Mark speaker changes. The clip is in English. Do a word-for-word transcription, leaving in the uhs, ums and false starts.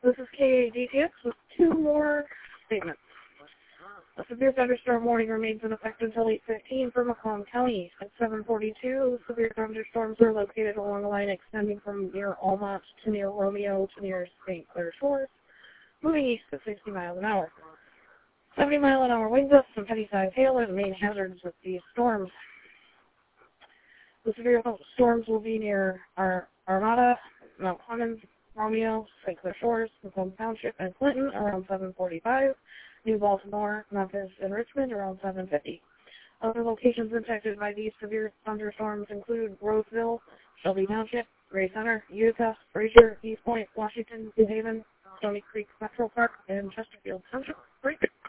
Speaker 1: This is K A D T X with two more statements. A severe thunderstorm warning remains in effect until eight fifteen for Macomb County. At seven forty-two, severe thunderstorms are located along a line extending from near Almont to near Romeo to near Saint Clair Shores, moving east at sixty miles an hour. seventy mile an hour wind gusts and heavy-sized hail are the main hazards with these storms. The severe storms will be near Ar Armada, Mount Clemens, Romeo, Saint Clair Shores, Macomb Township, and Clinton around seven forty-five, New Baltimore, Memphis, and Richmond around seven fifty. Other locations impacted by these severe thunderstorms include Roseville, Shelby Township, Gray Center, Utica, Fraser, East Point, Washington, New Haven, Stony Creek Metro Park, and Chesterfield Township.